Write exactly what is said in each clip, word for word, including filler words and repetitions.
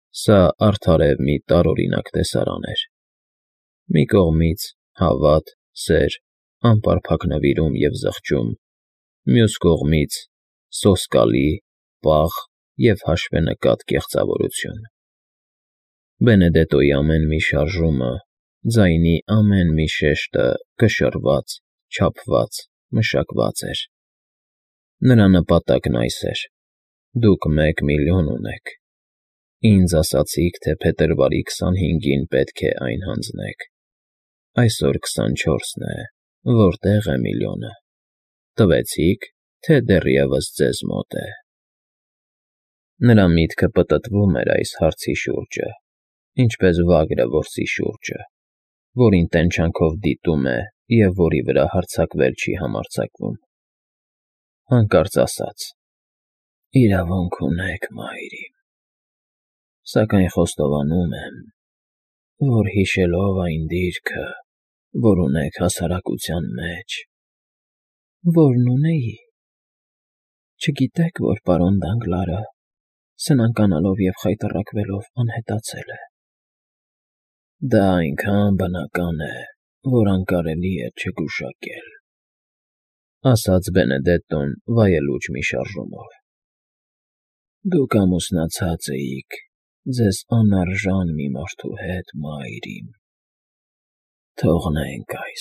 Սա արդարև մի տարօրինակ տեսարան էր. մի կողմից հավատ, սեր, անպարփակ նվիրում և զղջում, մյուս կողմից՝ սոսկալի, պաղ և հաշվենկատ կեղծավորություն. Բենեդետոյի ամեն մի շարժումը, ձայնի ամեն մի շեշտը կշռված, չափված, մշակված էր. նրա նպատակն այս էր. «Դուք մեկ միլիոն ունեք, ինձ ասացիք, թե փետրվարի քսանհինգին պետք է այն հանձնեք, այսօր քսանչորսն է, որտե՞ղ է միլիոնը, տվեցի՞ք, թե դեռևս ձեզ մոտ է»։ Նրա միտքը պտտվում էր այս հարցի շուրջը, ինչպես վագրը որսի շուրջը, որին տենչանքով դիտում է և որի վրա հարձակվել չի համարձակվում։ Հանկարծ ասաց. «Իրավունք ունեք, մայրիկ, սակայն խոստովանում եմ, որ հիշելով այն դիրքը, որ ունեք հասարակության մեջ, որն ունեի, չգիտեք, որ պարոն Դանգլարը, սնանկանալով և խայտառակվելով, անհետացել է։ Դա այնքան բնական է, որ անկարելի է չգուշակել», ասաց Բենեդետտոն վայելուչ մի շարժումով։ «Դուք ամուսնացած էիք ձեզ անարժան մի մարդու հետ, մայրիկ, թողնենք այս,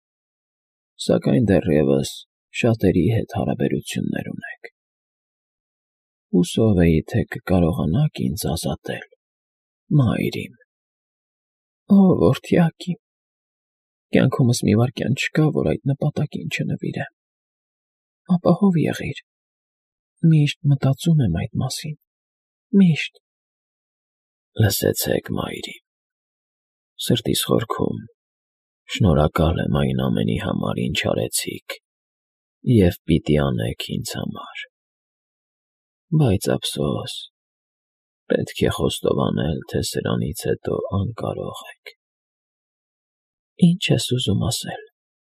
սակայն դեռևս շատերի հետ հարաբերություններ ունեք։ Հուսով էի, թե կկարողանաք ինձ ազատել, մայրիկ»։ «Օ, որդյակ իմ, կյանքումս մի վայրկյան չկա, որ այդ նպատակին չնվիրեմ։ Ապահով եղիր, միշտ մտածում եմ այդ մասին, միշտ»։ «Լսեցեք, մայրիկ, սրտիս խորքում շնորհակալ եմ այն ամենի համար, ինչ արեցիք և պիտի անեք ինձ համար, բայց ափսոս, պետք է խոստովանել, թե սրանից հետո անկարող եք»։ «Ի՞նչ ես ուզում ասել»։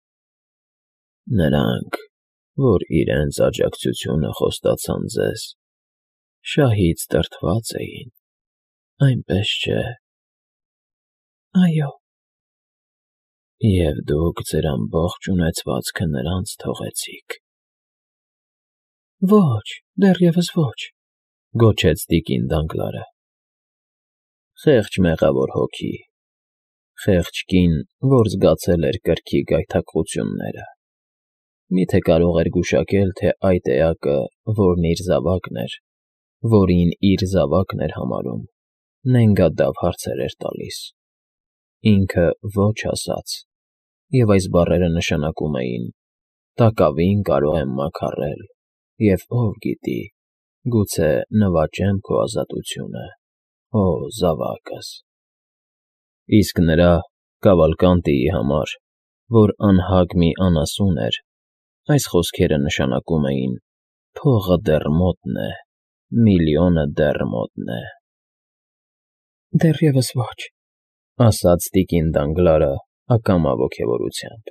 «Նրանք, որ իրենց աջակցությունը խոստացան ձեզ, շահից տրտված էին, այնպես չէ՞։ Այո»։ «Եվ դուք ձեր ամբողջ ունեցվածքը նրանց թողեցիք»։ «Ոչ, դեռևս ոչ», գոչեց տիկին Դանգլարը։ Խեղճ մեղավոր հոգի, խեղճ կին, որ զգացել էր կրքի գայթակղությունները, մի՞թե կարող էր գուշակել, թե այդ էակը, որն իր զավակն էր, որին իր զավակն էր համարում, նենգադավ հարցեր էր տալիս։ Ինքը ոչ ասաց, և այս բառերը նշանակում էին. «Տակավին կարող եմ մաքարել, և ով գիտի, գուցե նվաճեմ քո ազատությունը, օ զավակս»։ Իսկ նրա՝ Կավալկանտիի համար, որ անհագ մի անասուն էր, այս խոսքերը նշանակում էին. «Փողը դեռ մոտն է, միլիոնը դեռ մոտն է»։ «Դեռևս ոչ», ասաց տիկին Դանգլարը ակամա ոգևորությամբ։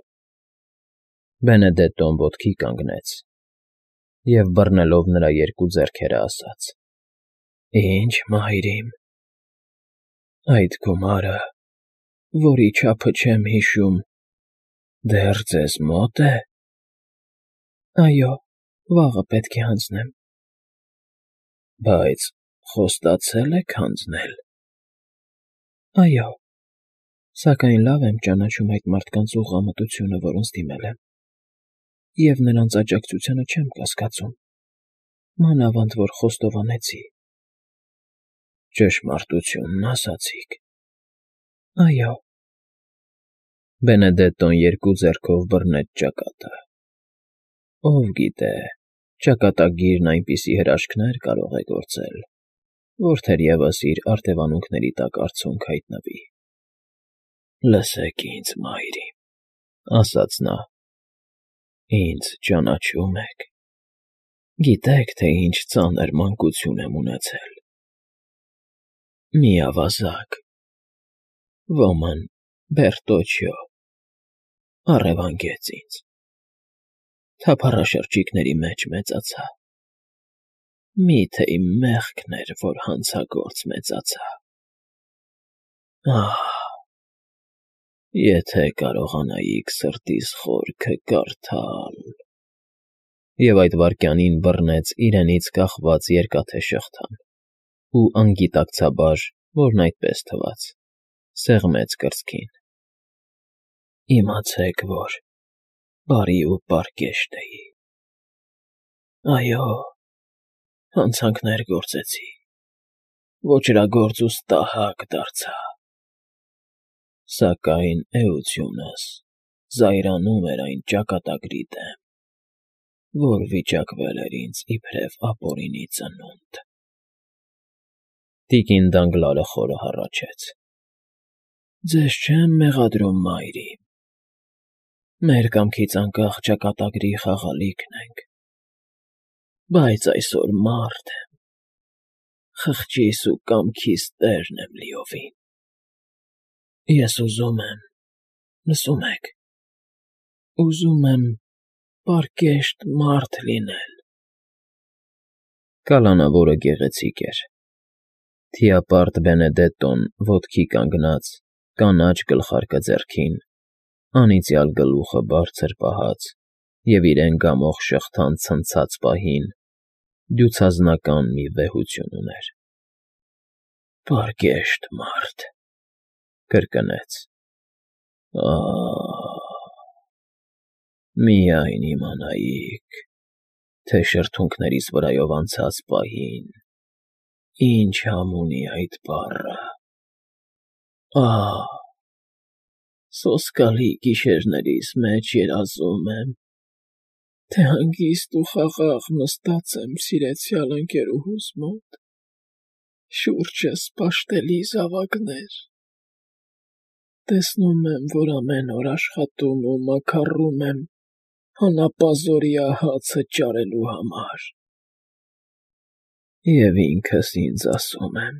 Բենեդետտոն ոտքի կանգնեց և, բռնելով նրա երկու ձեռքերը, ասաց. «Ի՞նչ, մայրիկ, այդ գումարը, որի չափը չեմ հիշում, դեռ ձեզ մո՞տ է»։ «Այո, վաղը պետք է հանձնեմ»։ «Բայց խոստացե՞լ եք հանձնել»։ «Այո, սակայն լավ եմ ճանաչում այդ մարդկանց ուղղամտությունը, որոնց դիմել եմ, և նրանց աջակցությանը չեմ կասկածում, մանավանդ որ խոստովանեցի»։ «Ճշմարտությունն ասացիք»։ «Այո»։ Բենեդետտոն երկու ձեռքով բռնեց ճակատը։ Ով գիտե, ճակատագիրն այնպիսի հրաշքներ կարող է գործել, որ թերևս իր արտևանունքների տակ արցունք հայտնվի։ «Լսեք ինձ, մայրիկ», ասաց նա, «ինձ ճանաչում եք, գիտեք, թե ինչ ծանր մանկություն եմ ունեցել։ Մի ավազակ, ոմն Բերտոչիո, առևանգեց ինձ, թափառաշրջիկների մեջ մեծացա, Միթե իմ մեղքն էր, որ հանցագործ մեծացա։ Ահ, եթե կարողանայիք սրտիս խորքը կարդալ… Եվ այդ վայրկյանին բռնեց իրենից կախված երկաթե շղթան ու անգիտակցաբար, որն այդպես թվաց, սեղմեց կրծքին։ Իմացեք, որ բարի ու պարկեշտ էի։ Այո, հանցանքներ գործեցի, ոճրագործ ու ստահակ դարձա, սակայն էությունս զայրանում էր այն ճակատագրի դեմ, որ վիճակվել էր ինձ իբրև ապօրինի ծնունդ… Տիկին Դանգլարը խորը հառաչեց. Ձեզ չեմ մեղադրում, մայրիկ, մեր կամքից անկախ ճակատագրի խաղալիքն ենք, բայց այսօր մարդ եմ, խղճիս ու կամքիս տերն եմ լիովին… Ես ուզում եմ, լսո՞ւմ եք, ուզում եմ պարկեշտ մարդ լինել… Կալանավորը գեղեցիկ էր, թիապարտ Բենեդետտոն ոտքի կանգնած, կանաչ գլխարկը ձեռքին, անիծյալ գլուխը բարձր պահած և իրեն գամող շղթան ցնցած պահին դյուցազնական մի վեհություն ուներ։ Պարկեշտ մարդ… կրկնեց. Ահ… Միայն իմանայիք, թե շրթունքներիս վրայով անցած պահին ինչ համ ունի այդ բառը… Ահ… Սոսկալի գիշերներիս մեջ երազում եմ, թե հանգիստ ու խաղաղ նստած եմ սիրեցյալ ընկերուհուս մոտ, շուրջս պաշտելի զավակներ… Տեսնում եմ, որ ամեն օր աշխատում ու մաքառում եմ հանապազօրյա հացը ճարելու համար… Եվ ինքս ինձ ասում եմ.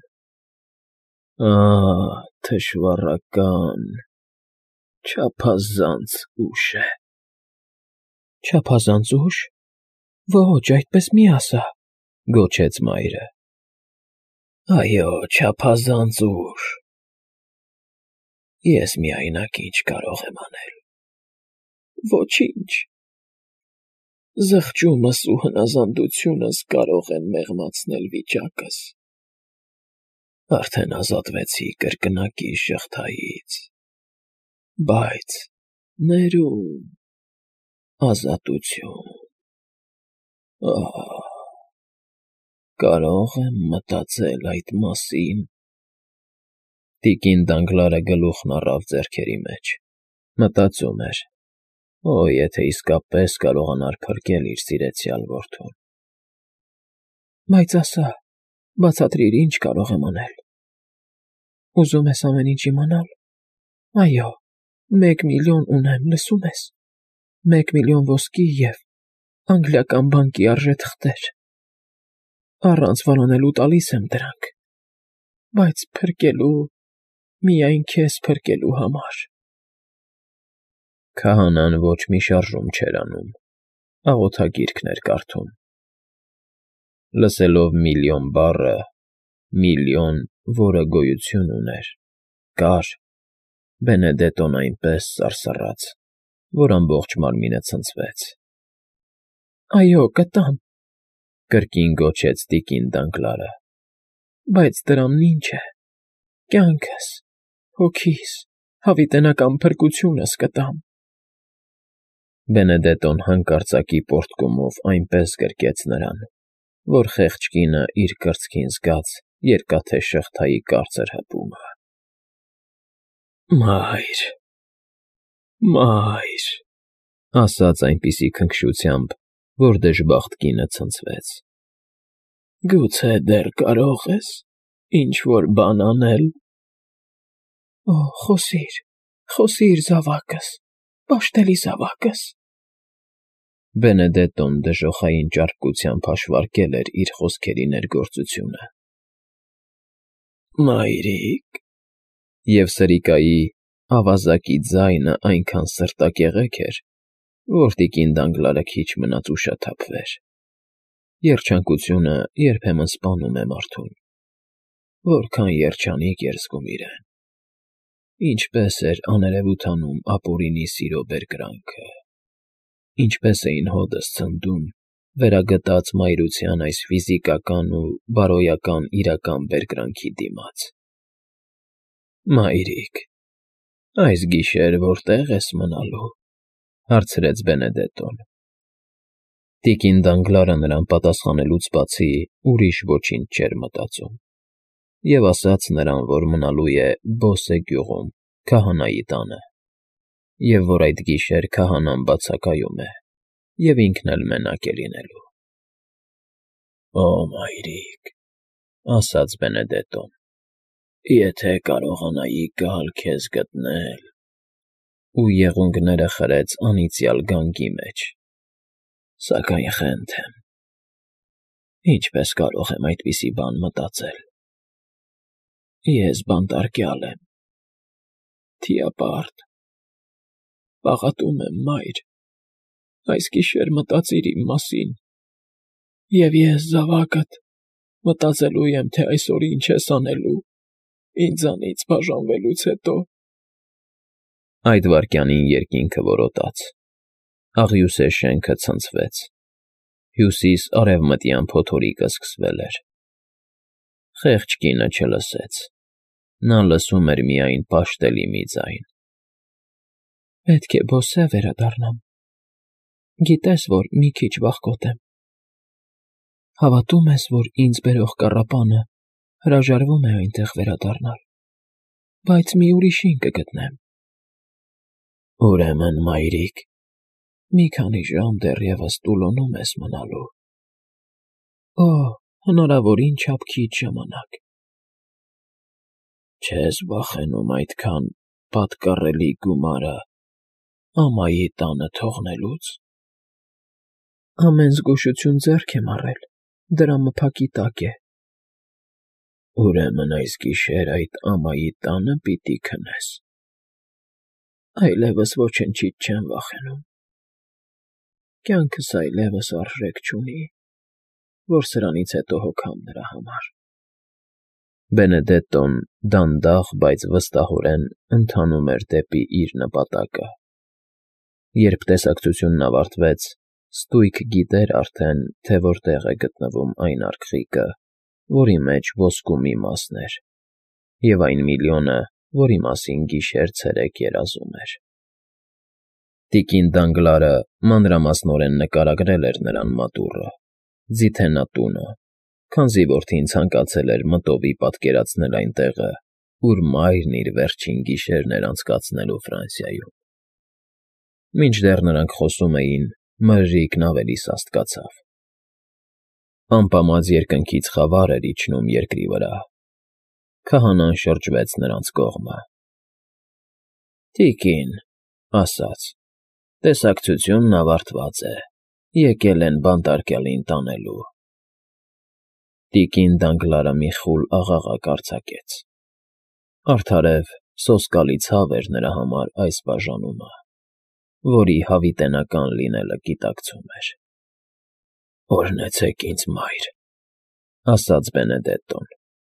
ահ, թշվառական, չափազանց ուշ է… Չափազանց ու՞շ… Ոչ, այդպես մի ասա, գոչեց մայրը… Այո, չափազանց ուշ… Ես միայնակ ինչ կարող եմ անել… Ոչինչ… Զղջումս ու հնազանդությունս կարող են մեղմացնել վիճակս… Արդեն ազատվեցի կրկնակի շղթայից… Բայց ներում, ազատություն… Ահ… Կարո՞ղ եմ մտածել այդ մասին… Տիկին Դանգլարը գլուխն առավ ձեռքերի մեջ, մտածում էր. Օ, եթե իսկապես կարողանար փրկել իր սիրեցյալ որդուն… Բայց ասա, բացատրիր, ինչ կարող եմ անել… Ուզում ես ամեն ինչ իմանալ… Այո, մեկ միլիոն ունեմ, լսո՞ւմ ես… Մեկ միլիոն ոսկի և անգլիական բանկի արժե թղթեր… Առանց վարանելու տալիս եմ դրանք… Բայց փրկելու, միայն քեզ փրկելու համար… Քահանան ոչ մի շարժում չէր անում, աղոթագիրքն էր կարդում… Լսելով միլիոն բառը, միլիոն, որը գոյություն ուներ, կար, Բենեդետտոն այնպես սարսռաց, որ ամբողջ մարմինը ցնցվեց… Այո, կտամ, կրկին գոչեց տիկին Դանգլարը… Բայց դրամն ինչ է… կյանքս, հոգիս, հավիտենական փրկությունս կտամ… Բենեդետտոն հանկարծակի պոռթկումով այնպես գրկեց նրան, որ խեղճ կինը իր կրծքին զգաց երկաթե շղթայի կարծր հպումը… Մայր… Մայր… ասաց այնպիսի քնքշությամբ, որ դժբախտ կինը ցնցվեց… Գուցե դեռ կարո՞ղ ես ինչ֊որ բան անել… Օ, խոսիր, խոսիր, զավակս, պաշտելի զավակս… Բենեդետտոն դժոխային ճարպկությամբ հաշվարկել էր իր խոսքերի ներգործությունը… Մայրիկ… Եվ սրիկայի, ավազակի ձայնը այնքան սրտակեղեկ էր, որ տիկին Դանգլարը քիչ մնաց ուշաթափվեր… Երջանկությունը երբեմն սպանում է մարդուն, որքան երջանիկ էր զգում իրեն, ինչպես էր աներևութանում ապօրինի սիրո բերկրանքը, ինչպես էին հօդս ցնդում վերագտած մայրության այս ֆիզիկական ու բարոյական իրական բերկրանքի դիմաց։ Մայրիկ, այս գիշեր որտե՞ղ ես մնալու, հարցրեց Բենեդետտոն։ Տիկին Դանգլարը նրան պատասխանելուց բացի ուրիշ ոչինչ չէր մտածում, և ասաց նրան, որ մնալու է Բոսե գյուղում քահանայի տանը, և որ այդ գիշեր քահանան բացակայում է, և ինքն էլ մենակ է լինելու։ Օ, մայրիկ, ասաց Բենեդետտոն, եթե կարողանայի գալ քեզ գտնել… Ու եղունգները խրեց անիծյալ գանգի մեջ, սակայն խենթ եմ, ինչպես կարող եմ այդպիսի բան մտածել… Ես բանտարկյալ եմ, թիապարտ, պաղատում եմ, մայր, այս գիշեր մտածիր իմ մասին, և ես, զավակդ, մտածելու եմ, թե այսօր ինչ ես անելու ինձանից բաժանվելուց հետո… Այդ վայրկյանին երկինքը որոտաց, աղյուսե շենքը ցնցվեց, հյուսիս֊արևմտյան փոթորիկը սկսվել էր… Խեղճ կինը չլսեց, նա լսում էր միայն պաշտելի մի ձայն. Պետք է Բոսե վերադառնամ, գիտես, որ մի քիչ վախկոտ եմ… Հավատո՞ւմ ես, որ ինձ բերող կառապանը հրաժարվում է այնտեղ վերադառնալ, բայց մի ուրիշին կգտնեմ… Ուրեմն, մայրիկ, մի քանի ժամ դեռևս Տուլոնում ես մնալու… Օ, հնարավորին չափ քիչ ժամանակ… Չե՞ս վախենում այդքան պատկառելի գումարը ամայի տանը թողնելուց… Ամեն զգուշություն ձեռք եմ առել, դրա մփակի տակ է… Ուրեմն այս գիշեր այդ ամայի տանը պիտի քնես… Այլևս ոչնչից չեմ վախենում… Կյանքս այլևս արժեք չունի, որ սրանից հետո հոգամ նրա համար… Բենեդետտոն դանդաղ, բայց վստահորեն ընթանում էր դեպի իր նպատակը… Երբ տեսակցությունն ավարտվեց, ստույգ գիտեր արդեն, թե որտեղ է գտնվում այն արկղիկը, որի մեջ ոսկու մի մասն էր, և այն միլիոնը, որի մասին գիշեր֊ցերեկ երազում էր… Տիկին Դանգլարը մանրամասնորեն նկարագրել էր նրան մատուռը, ձիթենատունը, քանզի որդին ցանկացել էր մտովի պատկերացնել այն տեղը, ուր մայրն իր վերջին գիշերն էր անցկացնելու Ֆրանսիայում… Մինչդեռ նրանք խոսում էին, մրրիկն ավելի սաստկացավ… Ամպամած երկնքից խավար էր իջնում երկրի վրա… Քահանան շրջվեց նրանց կողմը։ ֊ Տիկին,֊ ասաց,֊ տեսակցությունն ավարտված է, եկել են բանտարկյալին տանելու… Տիկին Դանգլարը մի խուլ աղաղակ արձակեց… Արդարև սոսկալի ցավ էր նրա համար այս բաժանումը, որի հավիտենական լինելը գիտակցում էր։ ֊ Օրհնեցեք ինձ, մայր,֊ ասաց Բենեդետտոն։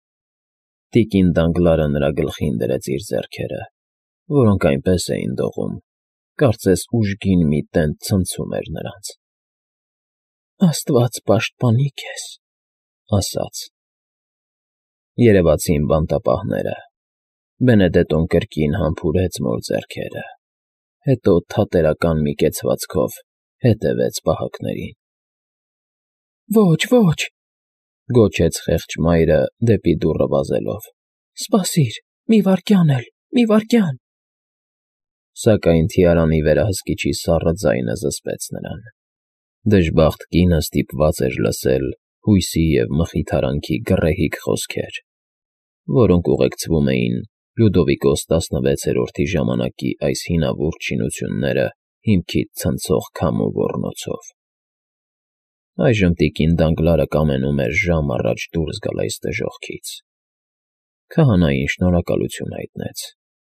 Տիկին Դանգլարը նրա գլխին դրեց իր ձեռքերը, որոնք այնպես էին դողում, կարծես ուժգին մի տենտ ցնցում էր նրանց։ ֊ Աստված պաշտպանի քեզ,֊ ասաց։ Երևացին բանտապահները… Բենեդետտոն կրկին համբուրեց մոր ձեռքերը, հետո թատերական մի կեցվածքով հետևեց պահակներին։ ֊ Ոչ, ոչ,֊ գոչեց խեղճ մայրը դեպի դուռը վազելով,֊ սպասիր, մի վայրկյան էլ, մի վայրկյան… Սակայն թիարանի վերահսկիչի սառը ձայնը զսպեց նրան… Դժբախտ կինը ստիպված էր լսել հույսի և մխիթարանքի գռեհիկ խոսքեր, որոնք ուղեկցվում էին Լյուդովիկոս տասնվեցերորդի ժամանակի այս հինավուրց շինությունները հիմքից ցնցող քամու ոռնոցով… Այժմ տիկին Դանգլարը կամենում էր ժամ առաջ դուրս գալ այս դժոխքից… Քահանային շնորհակալություն հայտնեց։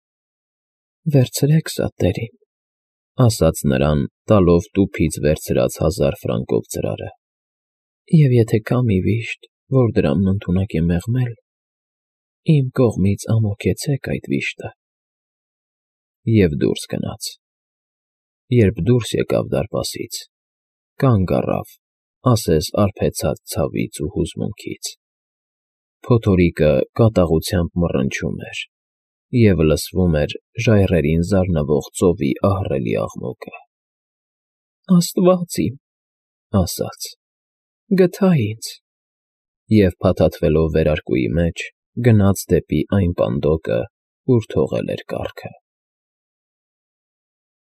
֊ Վերցրեք սա, տերին,֊ ասաց նրան, տալով տուփից վերցրած հազար ֆրանկով ծրարը։ Եվ եթե կա մի վիշտ, որ դրամն ընդունակ է մեղմել, իմ կողմից ամոթեցեք այդ վիշտը… Եվ դուրս գնաց։ Երբ դուրս եկավ դարպասից, կանգ առավ, ասես արբեցած ցավից ու հուզմունքից. փոթորիկը կատաղությամբ մռնչում էր, և լսվում էր ժայռերին զարնվող ծովի ահռելի աղմուկը։ «Աստված իմ,֊ ասաց,֊ գթա ինձ…» Եվ փաթաթվելով վերարկուի մեջ, գնաց դեպի այն պանդոկը, ուր թողել էր կառքը։